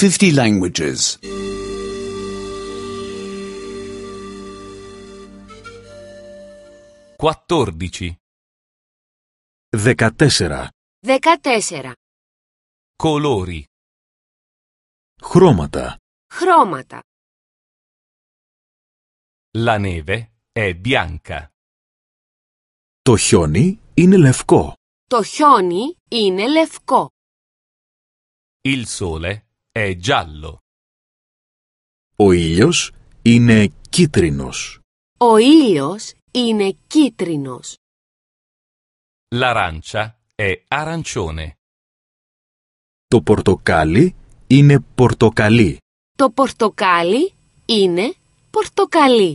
50 languages. 14. 14. 14. Colori. Χρώματα. Χρώματα. La neve è bianca. Το χιόνι είναι λευκό. Το χιόνι είναι λευκό. Il sole è giallo. Ο ήλιος είναι κίτρινος. Ο ήλιος είναι κίτρινος. L'arancia è arancione. Το πορτοκάλι είναι πορτοκαλί. Το πορτοκάλι είναι πορτοκαλί.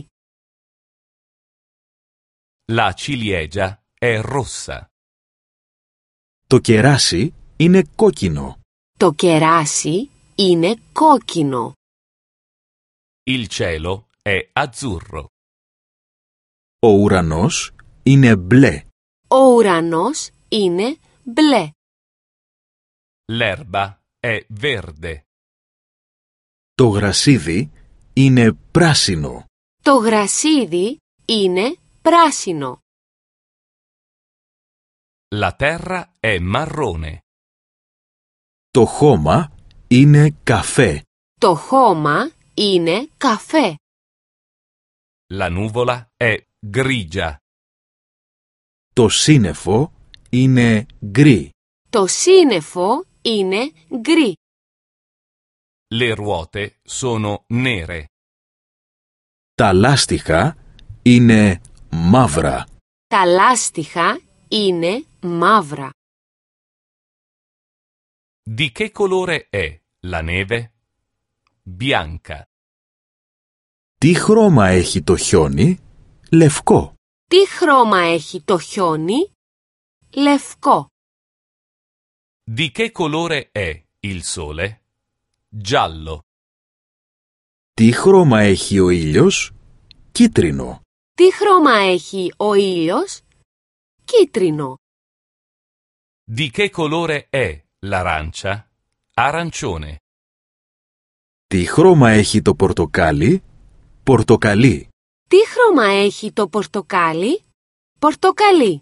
La ciliegia è rossa. Το κεράσι είναι κόκκινο. Το κεράσι είναι κόκκινο. Il cielo è azzurro. Ο ουρανός είναι μπλε. Ο ουρανός είναι μπλε. L'erba è verde. Το γρασίδι είναι πράσινο. Το γρασίδι είναι πράσινο. La terra è marrone. Το χώμα είναι καφέ. Το χώμα είναι καφέ. La nuvola è grigia. Το σύννεφο είναι γκρι. Το σύννεφο είναι γκρι. Le ruote sono nere. Τα λάστιχα είναι μαύρα. Τα λάστιχα είναι μαύρα. Di che colore è la neve? Bianca. Τι χρώμα έχει το χιόνι? Λευκό. Τι χρώμα έχει το χιόνι? Λευκό. Di che colore è il sole? Giallo. Τι χρώμα έχει ο ήλιος? Κίτρινο. Τι χρώμα έχει ο ήλιος? Κίτρινο. Di che colore è l'arancia? Arancione. Τι χρώμα έχει το πορτοκάλι? Πορτοκαλί. Τι χρώμα έχει το πορτοκάλι? Πορτοκαλί.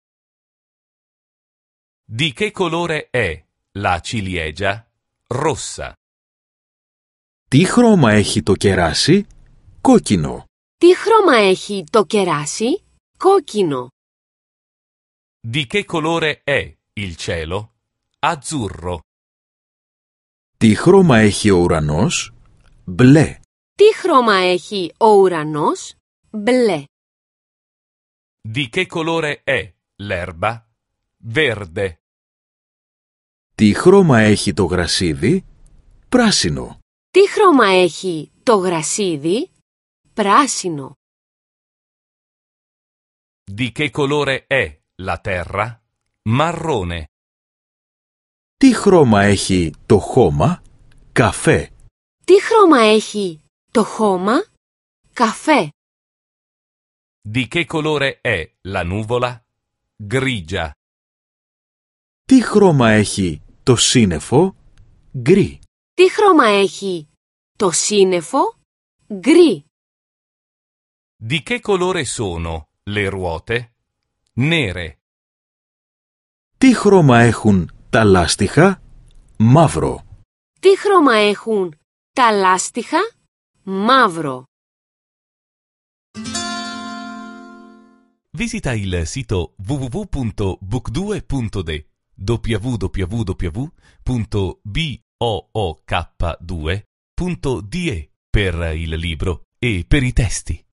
Di che colore è la ciliegia? Rossa. Τι χρώμα έχει το κεράσι? Κόκκινο. Τι χρώμα έχει το κεράσι? Κόκκινο. Di che colore è il cielo? Azzurro. Τι χρώμα έχει ο ουρανός? Μπλε. Τι χρώμα έχει ο ουρανός? Μπλε. Di che colore è l'erba? Verde. Τι χρώμα έχει το γρασίδι? Πράσινο. Τι χρώμα έχει το γρασίδι? Πράσινο. Di che colore è la terra? Marrone. Τι χρώμα έχει το χώμα? Καφέ. Τι χρώμα έχει το χώμα? Καφέ. Di che colore è la nuvola? Grigia. Τι χρώμα έχει το σύννεφο? Γκρι. Τι χρώμα έχει το σύννεφο? Γκρι. Di che colore sono le ruote? Nere. Τι χρώμα έχουν τα λάστιχα? Μαύρο. Τι χρώμα έχουν τα λάστιχα? Μαύρο. Visita il sito www.book2.de www.book2.de per il libro e per i testi.